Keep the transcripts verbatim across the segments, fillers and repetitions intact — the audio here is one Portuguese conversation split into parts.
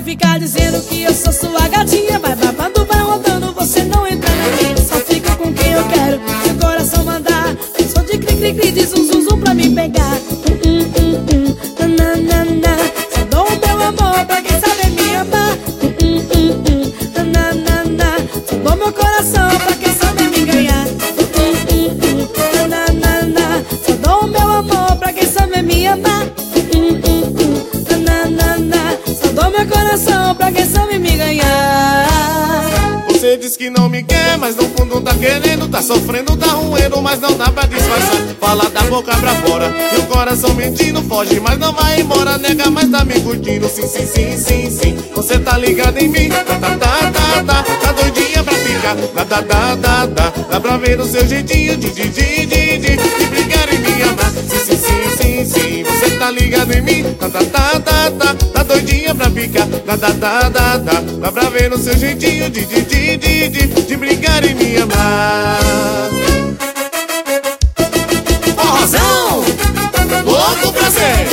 você ficar dizendo que eu sou sua gatinha, vai babando, vai rodando, você não entra na minha. Só fica com quem eu quero, se o coração mandar. Eu sou de cri-cri-cri, de zum-zum-zum pra me pegar. Hum, hum, hum, hum, na, na, na. Só dou o meu amor pra quem sabe me amar. Hum, hum, hum, hum, na, na, na. Só dou meu coração pra quem sabe me ganhar. Hum, hum, hum, na, na, na. Só dou o meu amor pra quem sabe me amar. Hum, hum, hum, na, na, na. Só dou meu coração pra quem sabe me ganhar. Você diz que não me quer, mas no fundo tá querendo. Tá sofrendo, tá ruendo, mas não dá pra disfarçar. Fala da boca pra fora e o coração mentindo. Foge, mas não vai embora, nega, mas tá me curtindo. Sim, sim, sim, sim, sim. Você tá ligado em mim, tá, tá, tá, tá, tá. Tá doidinha pra ficar, tá, tá, tá, tá, tá. Dá pra ver o seu jeitinho de, de, de, de, de, de brigar e me amar. Sim, sim, sim, sim, sim. Você tá ligado em mim, tá, tá, tá, tá, tá. Tá doidinha pra ficar, tá, tá, tá, tá, tá. Dá pra ver o seu jeitinho de, de, de, de, de, de brigar e me amar. Forrozão, louco prazer.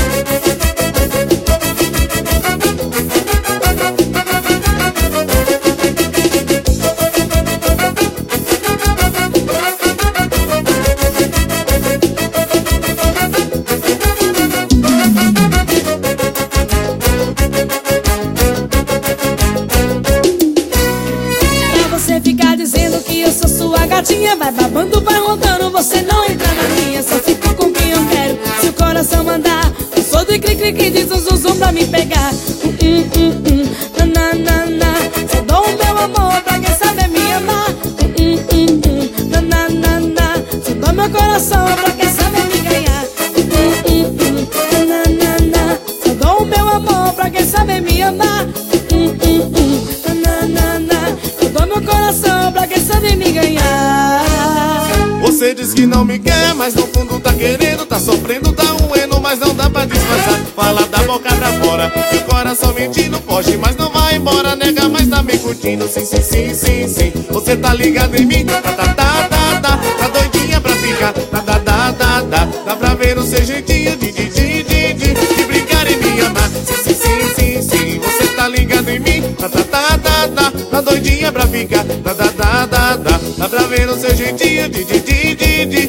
Você ficar dizendo que eu sou sua gatinha, vai babando, vai rodando, você não entra na minha. Só fico com quem eu quero, se o coração mandar. Eu sou de cri-cri-cri, de zum-zum-zum pra me pegar. Hum, hum, hum, hum, na, na, na. Só dou o meu amor pra quem sabe me amar. Hum, hum, hum, na, na, na, na. Só dou meu coração pra quem sabe me ganhar. Hum, hum, hum, na, na, na. Só dou o meu amor pra quem sabe me amar. Hum, hum, hum, na, na, na. Só dou meu coração pra quem sabe me ganhar. Você diz que não me quer, mas no fundo tá querendo. Tá sofrendo, tá ruendo, mas não dá pra disfarçar. Fala da boca pra fora e o coração mentindo. Foge, mas não vai embora, nega, mas tá me curtindo. Sim, sim, sim, sim, sim. Você tá ligado em mim, tá, tá, tá, tá, tá. Tá doidinha pra ficar, tá, tá, tá, tá, tá. Dá pra ver o seu jeitinho de, de, de, de, de, de brincar e me amar. Sim, sim, sim, sim, sim. Você tá ligado em mim, tá, tá, tá, tá, tá. Tá doidinha pra ficar, tá, tá, tá, tá, tá. Dá pra ver o seu jeitinho de, de, de, de, de